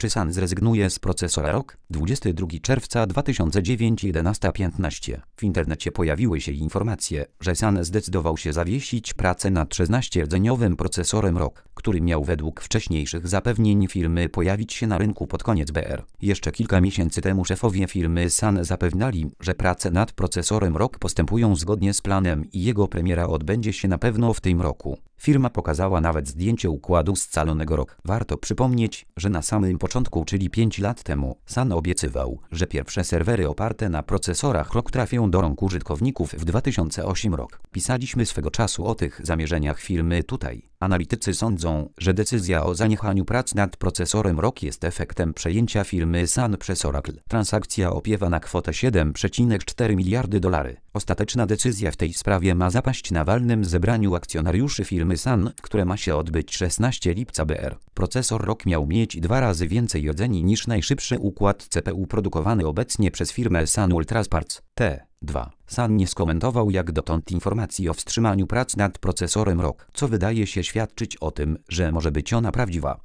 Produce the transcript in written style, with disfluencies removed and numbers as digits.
Czy Sun zrezygnuje z procesora ROG? 22 czerwca 2009, 11:15. W internecie pojawiły się informacje, że Sun zdecydował się zawiesić pracę nad 16-rdzeniowym procesorem ROG, który miał według wcześniejszych zapewnień firmy pojawić się na rynku pod koniec BR. Jeszcze kilka miesięcy temu szefowie firmy Sun zapewniali, że prace nad procesorem ROG postępują zgodnie z planem i jego premiera odbędzie się na pewno w tym roku. Firma pokazała nawet zdjęcie układu scalonego ROG. Warto przypomnieć, że na samym początku, czyli 5 lat temu, Sun obiecywał, że pierwsze serwery oparte na procesorach ROG trafią do rąk użytkowników w 2008 roku. Pisaliśmy swego czasu o tych zamierzeniach firmy tutaj. Analitycy sądzą, że decyzja o zaniechaniu prac nad procesorem ROG jest efektem przejęcia firmy Sun przez Oracle. Transakcja opiewa na kwotę $7,4 miliardy. Ostateczna decyzja w tej sprawie ma zapaść na walnym zebraniu akcjonariuszy firmy Sun, które ma się odbyć 16 lipca BR. Procesor ROG miał mieć 2 razy więcej rdzeni niż najszybszy układ CPU produkowany obecnie przez firmę Sun Ultrasparts T2. Sun nie skomentował jak dotąd informacji o wstrzymaniu prac nad procesorem ROG, co wydaje się świadczyć o tym, że może być ona prawdziwa.